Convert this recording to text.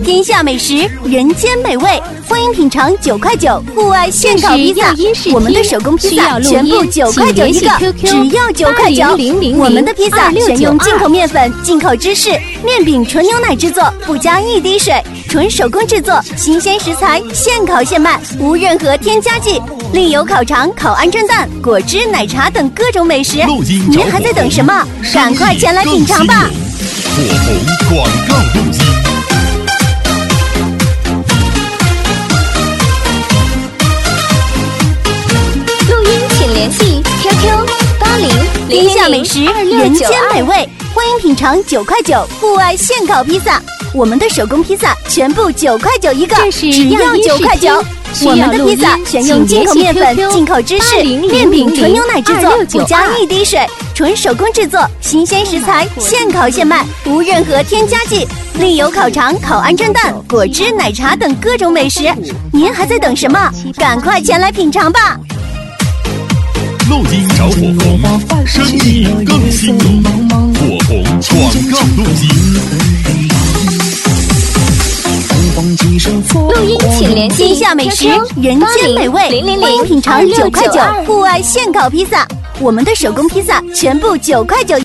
天下美食，人间美味，欢迎品尝9块9户外现烤披萨。我们的手工披萨全部9块9一个，只要9块9。我们的披萨全用进口面粉、进口芝士、面饼、纯牛奶制作，不加一滴水，纯手工制作，新鲜食材，现烤现卖，无任何添加剂。另有烤肠、烤鹌鹑蛋、果汁、奶茶等各种美食。您还在等什么？赶快前来品尝吧！ 火红广告录音。 录音请联系 QQ 80 天下美食，人间美味，欢迎品尝9块9户外现烤披萨。我们的手工披萨全部9块9一个，只要9块9。我们的披萨全用进口面粉、进口芝士、面饼、纯牛奶制作，不加一滴水，纯手工制作，新鲜食材，现烤现卖，无任何添加剂。另有烤肠、烤鹌鹑蛋、果汁、奶茶等各种美食。您还在等什么？赶快前来品尝吧！ 录音找火红，生意更亲密。火红广告录音。 录音请联系天下美食，人间美味，欢迎品尝9块9户外现烤披萨。我们的手工披萨全部9块9。